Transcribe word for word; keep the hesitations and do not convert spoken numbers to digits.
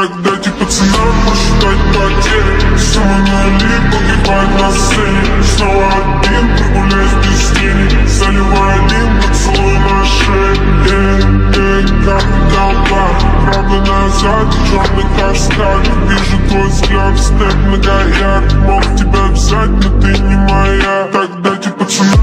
Так дайте пацанам посчитать потери. Сумма нули, погибать на сцене. Снова один, прогуляюсь без тени. Заливаю один поцелуй на шее. Эй, эй, как толпа. Правда назад, черный каскад. Вижу твой взгляд, степ многоярд. Мог тебя взять, но ты не моя. Так дайте пацанам